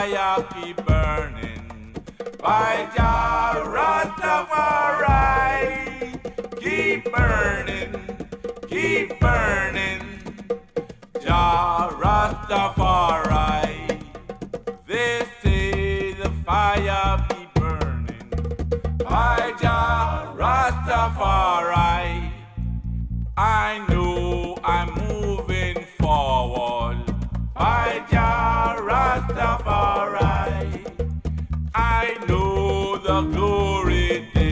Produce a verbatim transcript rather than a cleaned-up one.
fire keep burning. By Jah Rastafari, keep burning, keep burning. Jah Rastafari, they say the fire keep burning. By Jah Rastafari, I know I'm moving forward. By Jah Rastafari, I know the glory.